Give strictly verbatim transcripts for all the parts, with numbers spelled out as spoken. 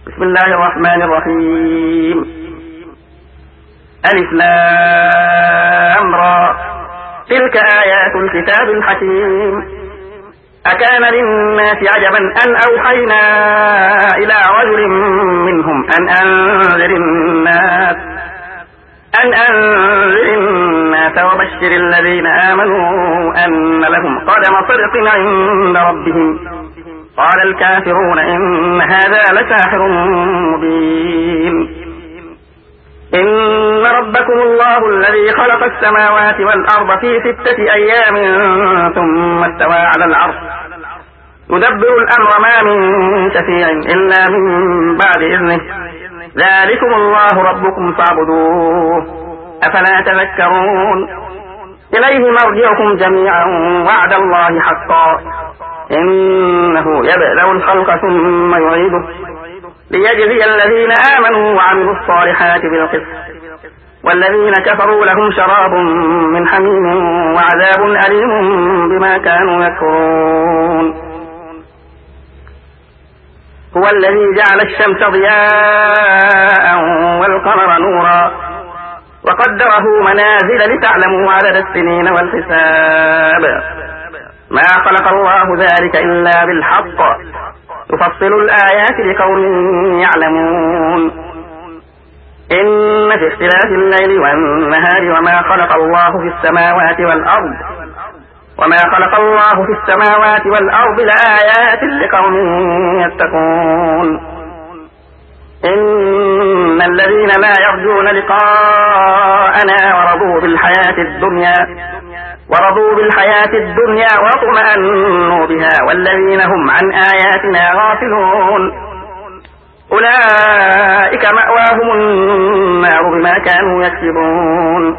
بسم الله الرحمن الرحيم. ألف لام را، تلك آيات الكتاب الحكيم. أكان للناس عجبا أن أوحينا إلى رجل منهم أن أنذر الناس أن أنذر الناس وبشر الذين آمنوا أن لهم قدم صدق عند ربهم. قال الكافرون إن هذا لساحر مبين. إن ربكم الله الذي خلق السماوات والأرض في ستة أيام ثم استوى على العرش يدبر الأمر ما من شفيع إلا من بعد إذنه. ذلكم الله ربكم فاعبدوه أفلا تذكرون. إليه مرجعكم جميعا وعد الله حقا إنه يبدأ الخلق ثم يعيده ليجزي الذين آمنوا وعملوا الصالحات بالقسط والذين كفروا لهم شراب من حميم وعذاب أليم بما كانوا يكفرون. هو الذي جعل الشمس ضياء والقمر نورا وقدره منازل لتعلموا عدد السنين والحساب. ما خلق الله ذلك إلا بالحق يفصل الآيات لقوم يعلمون. إن في اختلاف الليل والنهار وما خلق الله في السماوات والأرض وما خلق الله في السماوات والأرض لآيات لقوم يتقون. إن الذين لا يرجون لقاءنا ورضوا بالحياة الدنيا ورضوا بالحياة الدنيا واطمأنوا بها والذين هم عن آياتنا غافلون أولئك مأواهم النار بما كانوا يكسبون.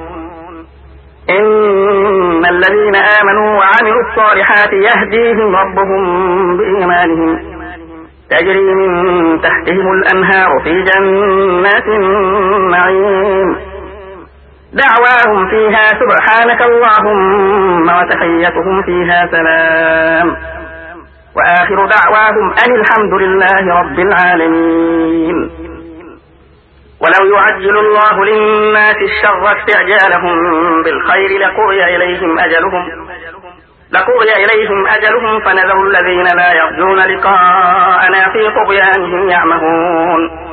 إن الذين آمنوا وعملوا الصالحات يهديهم ربهم بإيمانهم تجري من تحتهم الأنهار في جنات النعيم دعواهم فيها سبحانك اللهم وتحيتهم فيها سلام وآخر دعواهم أن الحمد لله رب العالمين. ولو يعجل الله للناس الشر استعجالهم بالخير لقضي إليهم أجلهم لقضي إليهم أجلهم فنذر الذين لا يرجون لقاءنا في طغيانهم يعمهون.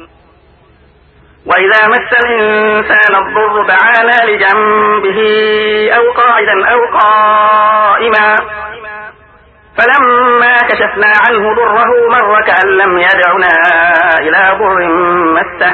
وإذا مس الإنسان الضر دعانا لجنبه أو قاعدا أو قائما فلما كشفنا عنه ضره مر كأن لم يدعنا إلى ضر مسه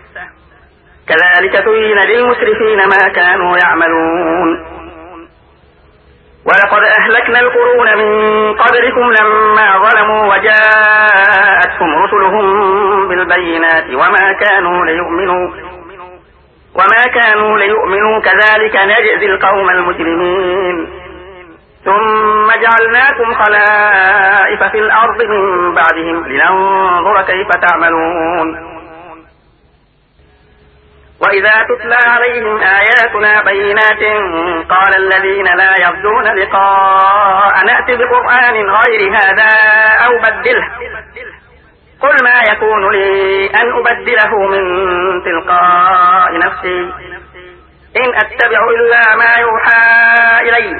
كذلك زين للمسرفين ما كانوا يعملون. ولقد أهلكنا القرون من قبلكم لما ظلموا وجاءتهم رسلهم بالبينات وما كانوا ليؤمنوا وما كانوا ليؤمنوا كذلك نجزي القوم المجرمين. ثم جعلناكم خلائف في الأرض من بعدهم لننظر كيف تعملون. وإذا تتلى عليهم آياتنا بينات قال الذين لا يرجون لقاء نأتي بقرآن غير هذا أو بدله قل ما يكون لي أن أبدله من تلقاء نفسي إن أتبع إلا ما يوحى إلي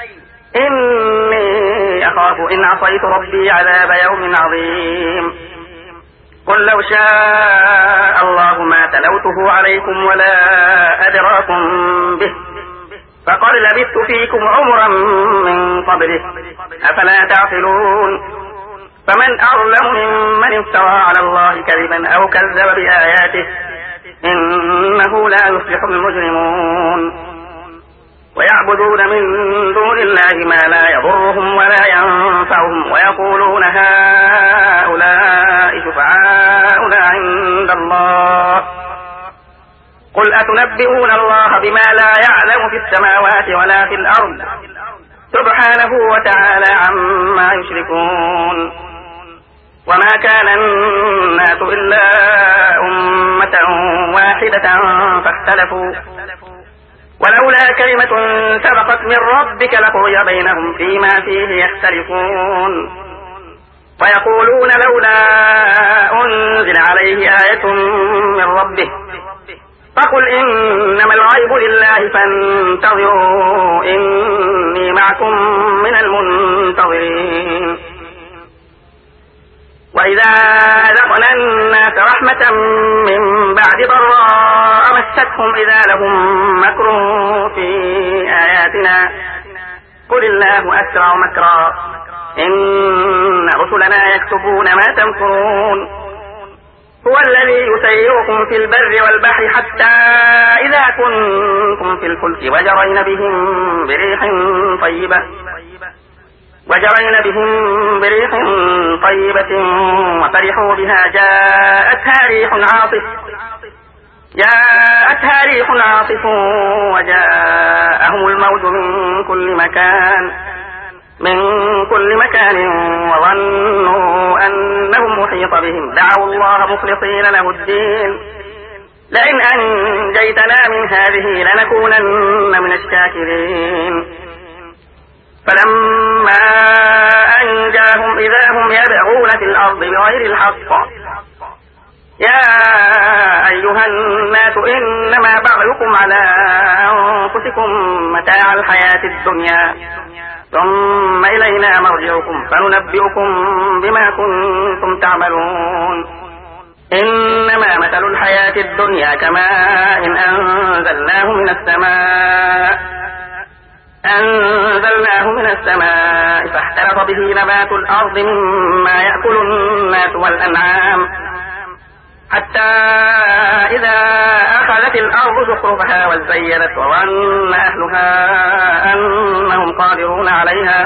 إني أخاف إن عصيت ربي عذاب يوم عظيم. قل لو شاء الله ما تلوته عليكم ولا أدراكم به فقد لبثت فيكم عمرا من قبله أفلا تعقلون. فمن أظلم ممن افترى على الله كذبا أو كذب بآياته إنه لا يفلح المجرمون. ويعبدون من دون الله ما لا يضرهم ولا ينفعهم ويقولون هؤلاء شفعاؤنا عند الله قل أتنبئون الله بما لا يعلم في السماوات ولا في الأرض سبحانه وتعالى عما يشركون. وما كان الناس إلا أمة واحدة فاختلفوا ولولا كلمة سبقت من ربك لقضي بينهم فيما فيه يختلفون. ويقولون لولا أنزل تأتيه آية من ربه فقل إنما الغيب لله فانتظروا إني معكم من المنتظرين. وإذا أذقنا الناس رحمة من بعد ضراء مستهم إذا لهم مكر في آياتنا قل الله أسرع مكرا إن رسلنا يكتبون ما تمكرون. هو الذي يسيركم في البر والبحر حتى إذا كنتم في الفلك وجرين بهم بريح طيبة وجرين بهم بريح طيبة وفرحوا بها جاءتها ريح عاصف جاءتها ريح عاصف وجاءهم الموج من كل مكان من كل مكان وظنوا أنهم محيط بهم دعوا الله مخلصين له الدين لئن أنجيتنا من هذه لنكونن من الشاكرين. فلما أنجاهم إذا هم يبغون في الأرض بغير الحق يا أيها الناس إنما بغيكم على أنفسكم متاع الحياة الدنيا ثم إلينا مرجعكم فننبئكم بما كنتم تعملون. إنما مثل الحياة الدنيا كماء إن أنزلناه من السماء أنزلناه من السماء فاختلط به نبات الأرض مما يأكل الناس والأنعام حتى إذا أخذت الأرض زخرفها وزينت وظن أهلها أنهم قادرون عليها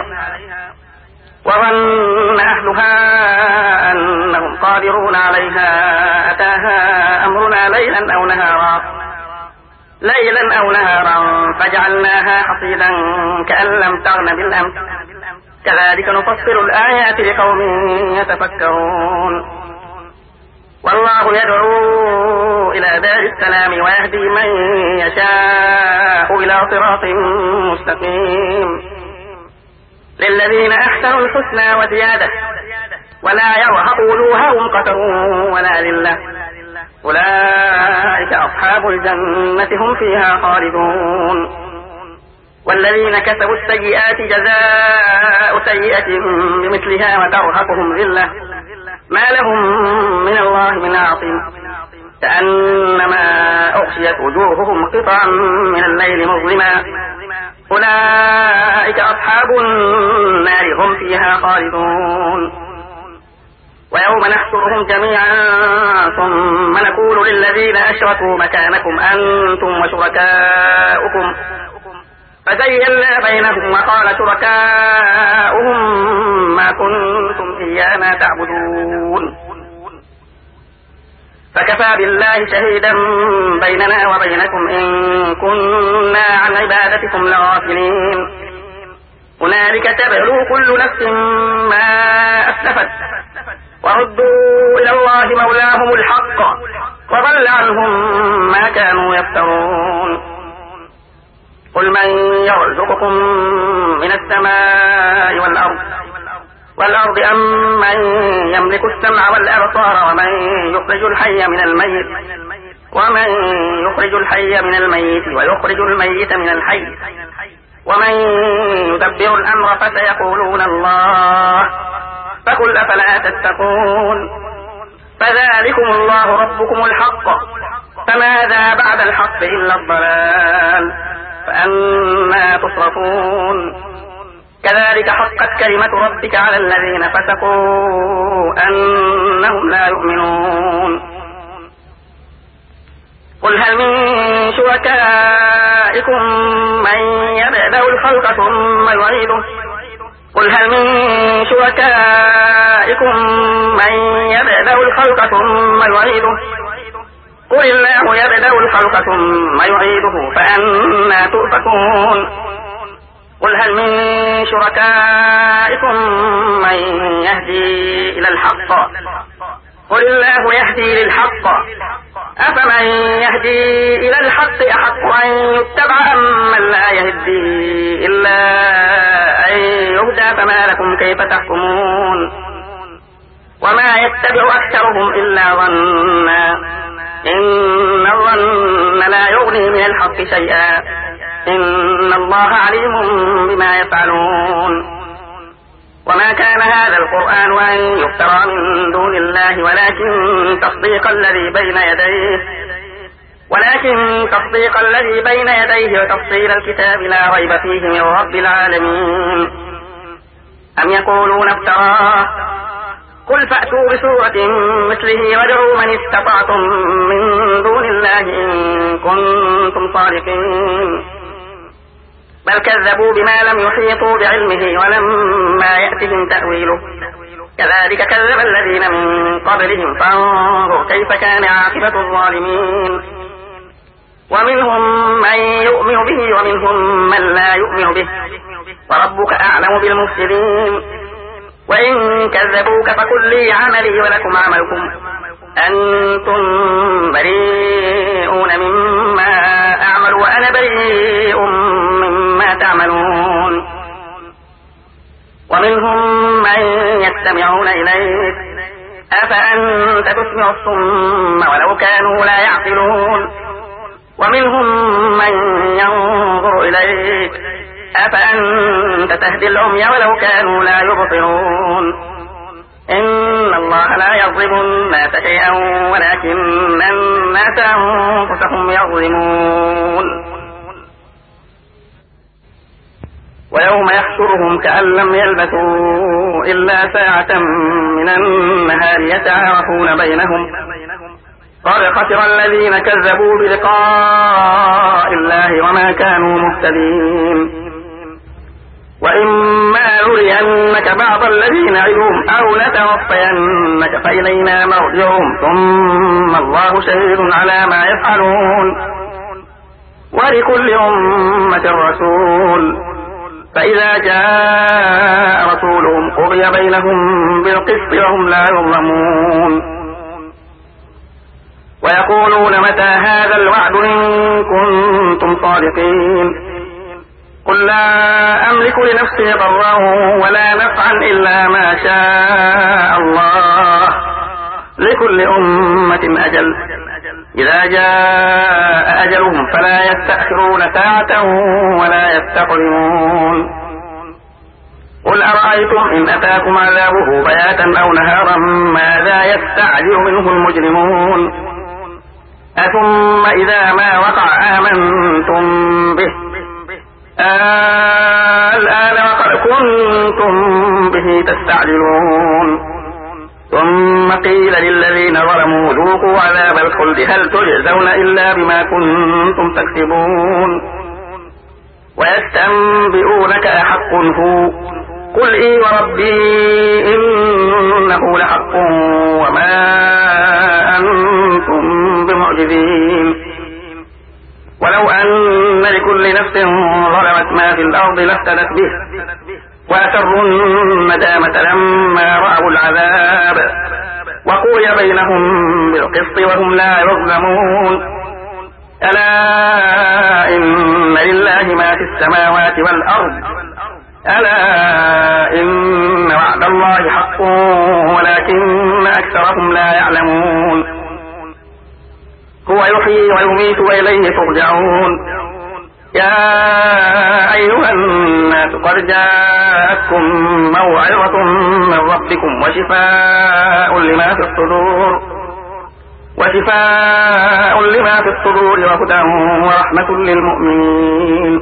وظن أهلها أنهم قادرون عليها أتاها أمرنا ليلا أو نهارا ليلا أو نهارا فجعلناها حصيدا كأن لم تغن بالأمس كذلك نفصل الآيات لقوم يتفكرون. والله يدعو إلى دار السلام ويهدي من يشاء إلى صراط مستقيم. للذين أحسنوا الحسنى وزيادة ولا يرهق وجوههم قتر ولا ذلة أولئك أصحاب الجنة هم فيها خالدون. والذين كسبوا السيئات جزاء سيئة بمثلها وترهقهم ذلة ما لهم من الله من عاصم كأنما أغشيت وجوههم قطعا من الليل مظلما أولئك أصحاب النار هم فيها خالدون. ويوم نحشرهم جميعا ثم نقول للذين أشركوا مكانكم أنتم وشركاؤكم فزيّلنا بينهم وقال شركاؤهم ما كنتم إيانا تعبدون فكفى بالله شهيدا بيننا وبينكم إن كنا عن عبادتكم لغافلين. هنالك تبلو كل نفس ما أسلفت وردوا إلى الله مولاهم الحق وضل عنهم ما كانوا يفترون. قل من يرزقكم من السماء والأرض والأرض أم من يملك السمع والأبصار ومن يخرج الحي من الميت ومن يخرج الحي من الميت ويخرج الميت من الحي ومن يدبر الأمر فسيقولون الله فقل أفلا تتقون. فذلكم الله ربكم الحق فماذا بعد الحق إلا الضلال فأنا تصرفون. كذلك حقت كلمة ربك على الذين فسقوا أنهم لا يؤمنون. قل هل من شركائكم من يبدأ الخلق ثم يعيده قل هل من شركائكم من يبدأ الخلق ثم يعيده قل الله يبدأ الخلق ثم يعيده فأنا تؤفكون. قل هل من شركائكم من يهدي إلى الحق قل الله يهدي للحق أفمن يهدي إلى الحق أحق أن يتبع أم من لا يهدي إلا أن يهدى فما لكم كيف تحكمون. وما يتبع أكثرهم إلا ظنا إن الظن لا يغني من الحق شيئا إن الله عليم بما يفعلون. وما كان هذا القرآن أن يفترى من دون الله ولكن تصديق الذي بين يديه ولكن تصديق الذي بين يديه وتفصيل الكتاب لا ريب فيه من رب العالمين. أم يقولون افتراه قل فأتوا بسورة مثله وادعوا من استطعتم من دون الله إن كنتم صادقين. بل كذبوا بما لم يحيطوا بعلمه ولما يأتهم تأويله كذلك كذب الذين من قبلهم فانظر كيف كان عاقبة الظالمين. ومنهم من يؤمن به ومنهم من لا يؤمن به وربك أعلم بالمفسدين. وإن كذبوك فقل لي عملي ولكم عملكم أنتم بريئون مما أعمل وأنا بريء مما تعملون. ومنهم من يستمعون إليك أفأنت تسمع الصم ولو كانوا لا يعقلون. ومنهم من ينظر إليك أفأنت تهدي العمي ولو كانوا لا يبصرون. إن الله لا يظلم الناس شيئا ولكن الناس أنفسهم يظلمون. ويوم يحشرهم كأن لم يلبثوا إلا ساعة من النهار يتعارفون بينهم قد خسر الذين كذبوا بلقاء الله وما كانوا مهتدين. وإما نرينك بعض الذين نعدهم أو نتوفينك فإلينا مرجعهم ثم الله شهيد على ما يفعلون. ولكل أمة رسول فإذا جاء رسولهم قضي بينهم بالقسط وهم لا يظلمون. ويقولون متى هذا الوعد إن كنتم صادقين. قل لا أملك لنفسي ضرا ولا نفعا إلا ما شاء الله لكل أمة أجل إذا جاء أجلهم فلا يستأخرون ساعة ولا يستقدمون. قل أرأيتم إن أتاكم عذابه بياتا أو نهارا ماذا يستعجل منه المجرمون. أثم إذا ما وقع آمنتم به الآن وقد كنتم به تستعجلون. ثم قيل للذين ظلموا ذوقوا عذاب الخلد هل تجزون إلا بما كنتم تكسبون. ويستنبئونك أحق هو قل إي وربي إنه لحق وما أنتم بمعجزين. ولو أن لكل نفس ظلمت ما في الأرض لافتدت به وأسروا الندامة لما رأوا العذاب وقضي بينهم بالقسط وهم لا يظلمون. ألا إن لله ما في السماوات والأرض ألا إن وعد الله حق ولكن أكثرهم لا يعلمون. هو يحيي ويميت وإليه ترجعون. يا أيها الناس قد جاءتكم موعظة من ربكم وشفاء لما في الصدور وشفاء لما في الصدور وهدى ورحمة للمؤمنين.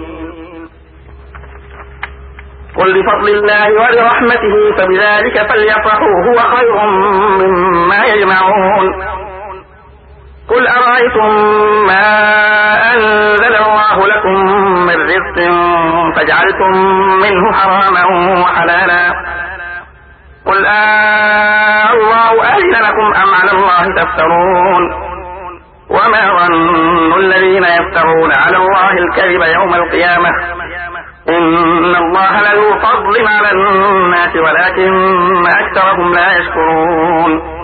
قل بفضل الله ولرحمته فبذلك فليفرحوا هو خير مما يجمعون. قل أرأيتم ما أنزل الله لكم من رزق فجعلتم منه حراما وحلالا قل آه الله أذن لكم أم على الله تفترون. وما ظن الذين يفترون على الله الكذب يوم القيامة إن الله لذو فضل على الناس ولكن أكثرهم لا يشكرون.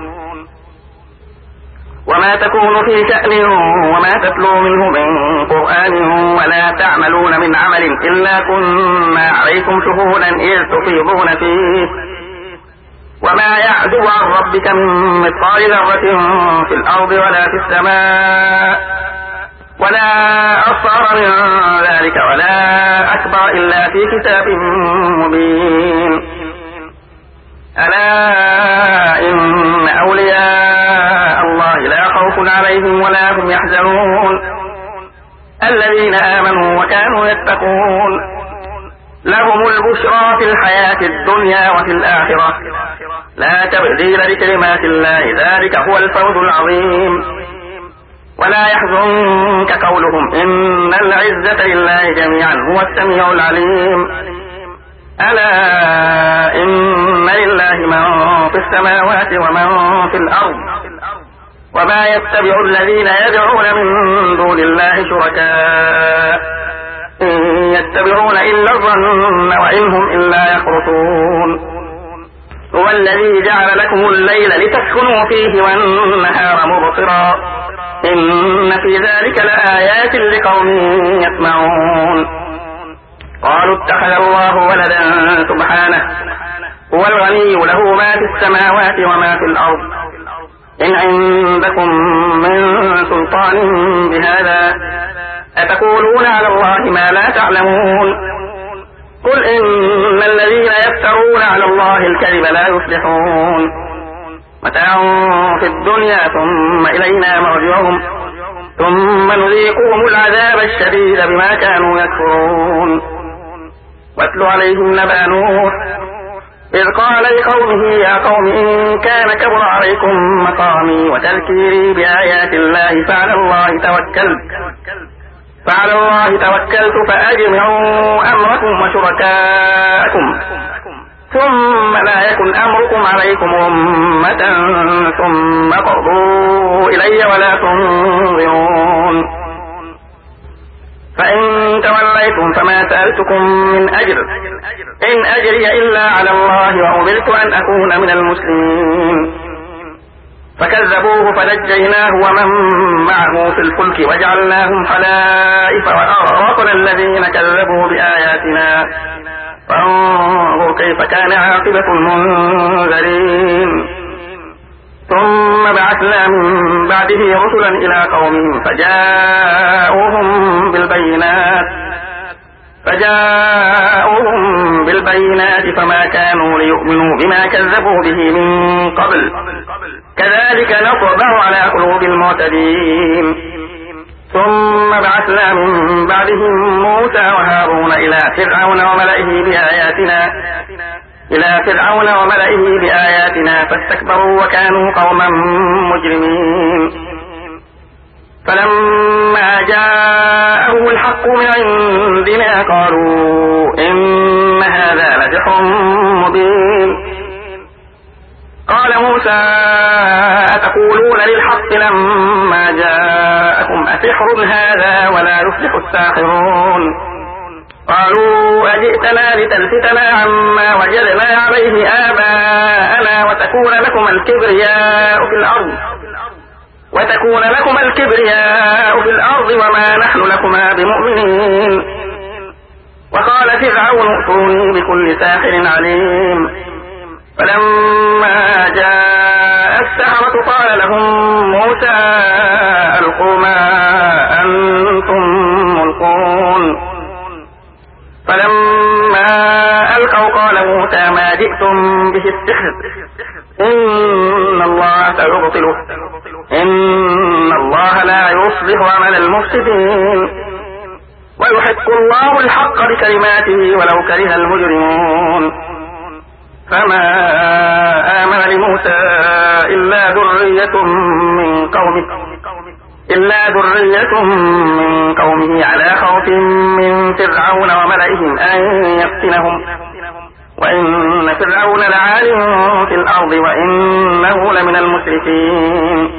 وما تكون في شأن وما تتلو منه من قرآن ولا تعملون من عمل إلا كنا عليكم شهودا إذ تفيضون فيه وما يعزب عن ربك من مثقال ذرة في الأرض ولا في السماء ولا أصغر من ذلك ولا أكبر إلا في كتاب مبين. ألا إن أولياء الله لا خوف عليهم ولا هم يحزنون الذين آمنوا وكانوا يتقون لهم البشرى في الحياة الدنيا وفي الآخرة لا تبديل لكلمات الله ذلك هو الفوز العظيم. ولا يحزنك قولهم إن العزة لله جميعا هو السميع العليم. ألا إن لله من في السماوات ومن في الأرض وما يتبع الذين يدعون من دون الله شركاء إن يتبعون إلا الظن وإن هم إلا يخرصون. هو الذي جعل لكم الليل لتسكنوا فيه والنهار مبصرا إن في ذلك لآيات لقوم يسمعون. قالوا اتخذ الله ولدا سبحانه هو الغني له ما في السماوات وما في الأرض إن عندكم من سلطان بهذا أتقولون على الله ما لا تعلمون. قل إن الذين يفترون على الله الكذب لا يفلحون متاع في الدنيا ثم إلينا مرجعهم ثم نذيقهم العذاب الشديد بما كانوا يكفرون. واتل عليهم نبأ نوح إذ قال لقومه يا قوم إن كان كبر عليكم مقامي وتذكيري بآيات الله فعلى الله توكلت فعلى الله توكلت فأجمعوا أمركم وشركاءكم ثم لا يكن أمركم عليكم أمة ثم قضوا إلي ولا تنظرون. فإن توليتم فما سألتكم من أجر إن أجري إلا على الله وأمرت أن أكون من المسلمين. فكذبوه فنجيناه ومن معه في الفلك وجعلناهم خلائف وأغرقنا الذين كذبوا بآياتنا فانظر كيف كان عاقبة المنذرين. ثم بعثنا من بعده رسلا إلى قومهم فجاءوهم بالبينات فجاءوهم بالبينات فما كانوا ليؤمنوا بما كذبوا به من قبل كذلك نطبع على قلوب المعتدين. ثم بعثنا من بعدهم موسى وهارون إلى فرعون وملئه بآياتنا إلى فرعون وملئه بآياتنا فاستكبروا وكانوا قوما مجرمين. فلما جاءهم الحق من عندنا قالوا إن هذا لسحر مبين. قال موسى أتقولون للحق لما جاءكم أسحر هذا ولا يفلح الساحرون. قالوا أجئتنا لتلفتنا عما وجدنا عليه آباءنا وتكون لكم الكبرياء في الأرض وتكون لكم الكبرياء في الأرض وما نحن لكما بمؤمنين. وقال فرعون ائتوني بكل ساحر عليم. فلما جاء السحرة قال لهم موسى ألقوا ما أنتم ملقون. فلما ألقوا قال موسى ما جئتم به السحر إن الله سيبطله إن الله لا يصلح عمل المفسدين ويحق الله الحق بكلماته ولو كره المجرمون. فما آمن لموسى إلا ذرية من قومه إلا ذرية من قومه على خوف من فرعون وملئهم أن يفتنهم وإن فرعون لعال في الأرض وإنه لمن المسرفين.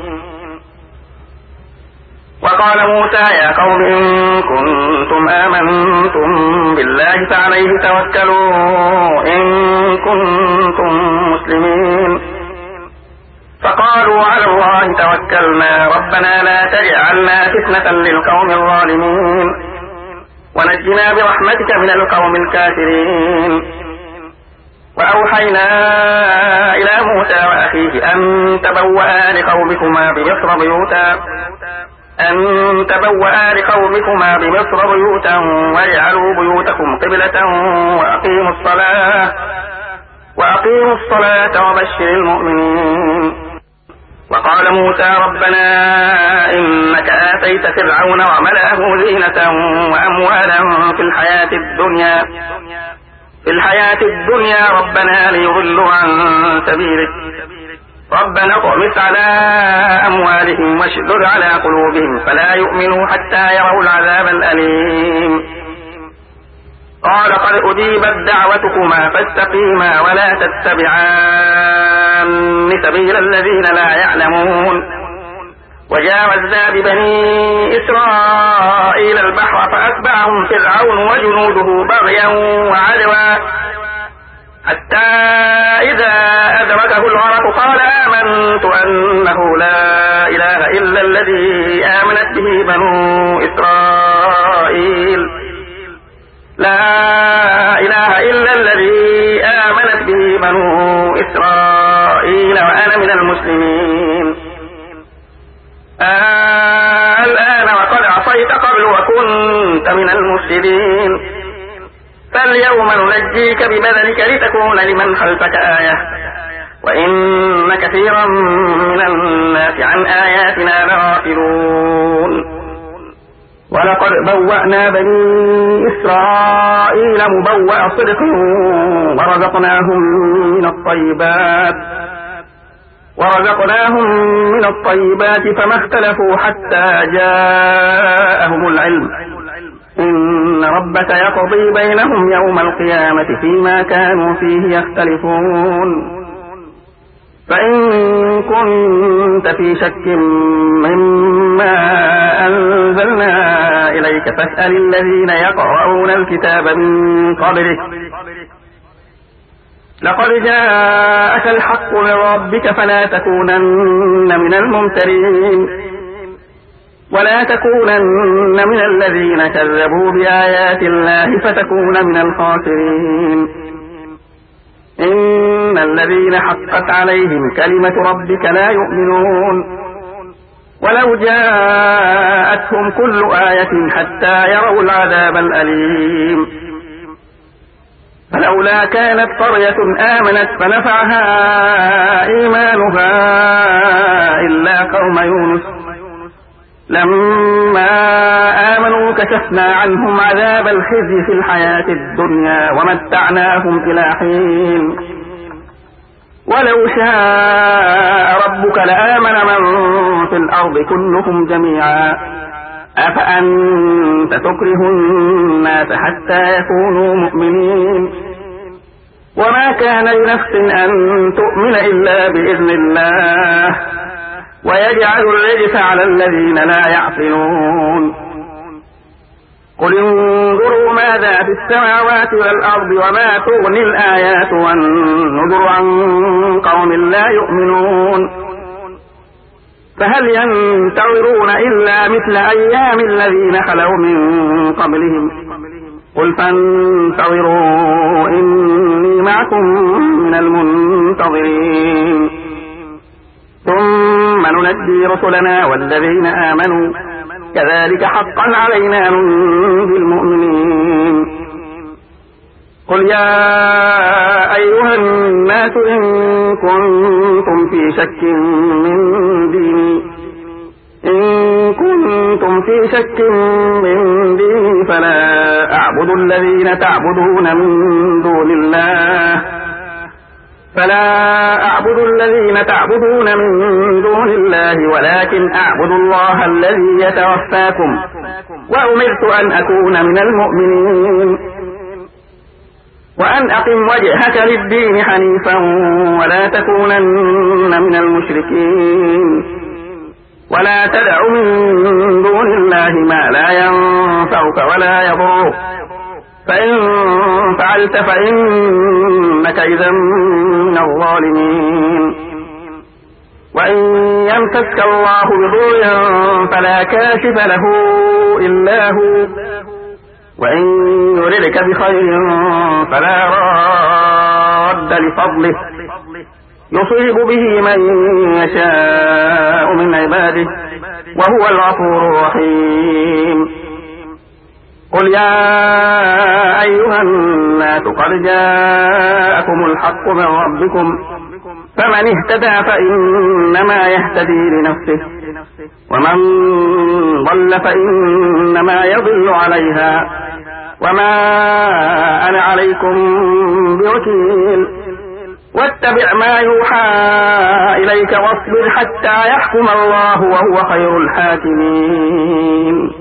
وقال موسى يا قوم إن كنتم آمنتم بالله فعليه توكلوا إن كنتم مسلمين. فقالوا على الله توكلنا ربنا لا تجعلنا فتنة للقوم الظالمين ونجنا برحمتك من القوم الكافرين. وأوحينا إلى موسى وأخيه أن تبوأ لقومكما بمصر بيوتا أن تبوأ لقومكما بمصر بيوتا واجعلوا بيوتكم قبلة وأقيموا الصلاة وأقيموا الصلاة وبشر المؤمنين. وقال موسى ربنا إنك آتيت فرعون وملأه زينة وأموالا في الحياة الدنيا في الحياة الدنيا ربنا ليضلوا عن سبيلك ربنا اطمس على أموالهم واشدد على قلوبهم فلا يؤمنوا حتى يروا العذاب الأليم. قال قد أجيبت دعوتكما فاستقيما ولا تتبعان سبيل الذين لا يعلمون. وجاوزنا ببني إسرائيل البحر فأتبعهم فرعون وجنوده بغيا وعدوا حتى إذا أدركه الغرق قال آمنت أنه لا إله إلا الذي آمنت به بنو إسرائيل لا إله إلا الذي آمنت به بنو إسرائيل وأنا من المسلمين. آه الآن وقد عصيت قبل وكنت من المفسدين فاليوم ننجيك ببدنك لتكون لمن خلفك آية وإن كثيرا من الناس عن آياتنا لغافلون. ولقد بوأنا بني إسرائيل مبوأ صدق ورزقناهم من الطيبات ورزقناهم من الطيبات فما اختلفوا حتى جاءهم العلم إن ربك يقضي بينهم يوم القيامة فيما كانوا فيه يختلفون. فإن كنت في شك مما أنزلنا إليك فاسأل الذين يقرؤون الكتاب من قبلك لقد جاءك الحق من ربك فلا تكونن من الممترين ولا تكونن من الذين كذبوا بآيات الله فتكون من الخاسرين. إن الذين حقت عليهم كلمة ربك لا يؤمنون ولو جاءتهم كل آية حتى يروا العذاب الأليم. فلولا كانت قرية آمنت فنفعها إيمانها إلا قوم يونس لما آمنوا كشفنا عنهم عذاب الخزي في الحياة الدنيا ومتعناهم إلى حين. ولو شاء ربك لآمن من في الأرض كلهم جميعا أفأنت تكره الناس حتى يكونوا مؤمنين وما كان لنفس أن تؤمن إلا بإذن الله ويجعل الرجس على الذين لا يعقلون. قل انظروا ماذا في السماوات والأرض وما تغني الآيات والنذر عن قوم لا يؤمنون فهل ينتظرون إلا مثل أيام الذين خلوا من قبلهم قل فانتظروا إني معكم من المنتظرين ثم ننجي رسلنا والذين آمنوا كذلك حقا علينا ننجي المؤمنين. قل يا أيها الناس إن كنتم في شك من ديني إن كنتم في شك من ديني فلا أعبد الذين تعبدون من دون الله فلا أعبد الذين تعبدون من دون الله ولكن أعبد الله الذي يتوفاكم وأمرت أن أكون من المؤمنين وأن أقم وجهك للدين حنيفا ولا تكونن من المشركين ولا تدع من دون الله ما لا ينفعك ولا يضرك فإن فعلت فإنك إذا من الظالمين. وإن يمسسك الله بضر فلا كاشف له إلا هو وإن يردك بخير فلا راد لفضله يصيب به من يشاء من عباده وهو الغفور الرحيم. قل يا أيها الناس قد جاءكم الحق من ربكم فمن اهتدى فإنما يهتدي لنفسه ومن ضل فإنما يضل عليها وما أنا عليكم بوكيل. واتبع ما يوحى إليك واصبر حتى يحكم الله وهو خير الحاكمين.